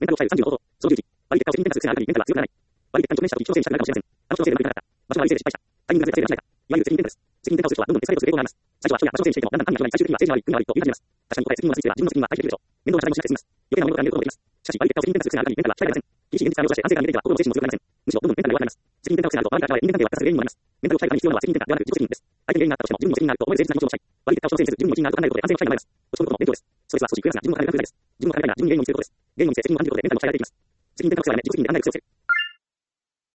メンタルを抑える35度。その11。割り結果を責任転嫁する癖がある限りメンタルは強くならない。割り結果に直面した時、人のせいにしたくなるかもしれません。あの人のせいでうまくいかなかった。場所は理性で失敗した。タイミングがずれて正義が間違えた。いわゆる責任転嫁です。責任転嫁をする人はどんどんエスカレートする傾向があります。最初は人や場所のせいにしていても、だんだん神が味わい、最終的には政治が悪い、国が悪いと言い始めます。確かに答え、責任をついては自分の責任は回避できるでしょう。面倒な課題もしなくて済みます。余計な物事が見えることもできます。しかし、割り結果を責任転嫁する癖がある限りメンタルは鍛えられません。厳しい現実から目をそらして安静感に出ては心も精神も強くなりません。むしろどんどんメンタルが弱くなります。責任転嫁を癖があると周りから人間関係を悪化する原因にもなります。メンタルを鍛えるために必要なのは責任転嫁ではなく自己責任です。相手に原因があったとしても自分にも責任があると思える誠実な気持ちを持ちたい。割り結果を調整せず自分にも責任があると考えることで安全を鍛えられます。落ち込むことも勉強です。ストレスは少し増やすが自分の体が楽になるだけです。自分の体が自分に原因を見つけることです。原因を見つけ責任を感じることでメンタルも鍛えられていきます。責任転嫁を癖はやめ自己責任で考える癖をつける。